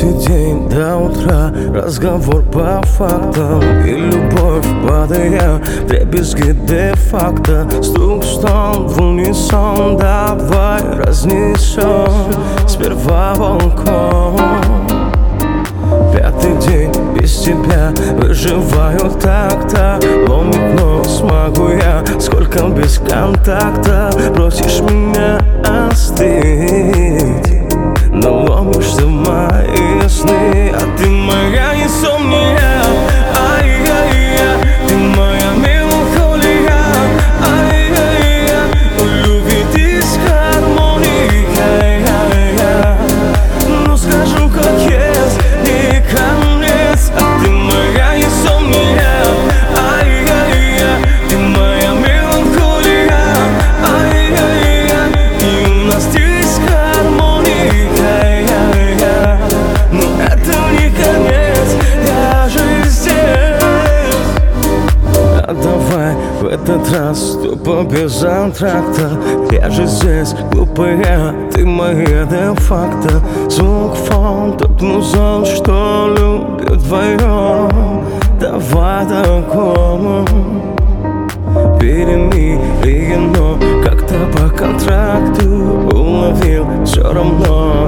Пятый день до утра, разговор по фактам, и любовь, падая в дребезги де-факто. Стук, стон в унисон, давай разнесем сперва волком. Пятый день без тебя, выживаю так-то. Ломит нос, могу я, сколько без контакта. Просишь меня остыть, но ломишься в мои сны. А ты моя инсомния, ай-яй-яй. Ты моя меланхолия, ай-яй-яй. У любви дисгармония, ну скажу как есть, не конец. А ты моя инсомния, ай-яй-яй. Ты моя меланхолия, ай-яй-яй. И у нас дисгармония, но это не конец, я же здесь. А давай в этот раз тупо без антракта. Я же здесь, глупая, ты моя де-факто. Звук, фон, тот музон, что любит вдвоем. Давай такому перемирие, но как-то по контракту уловил все равно.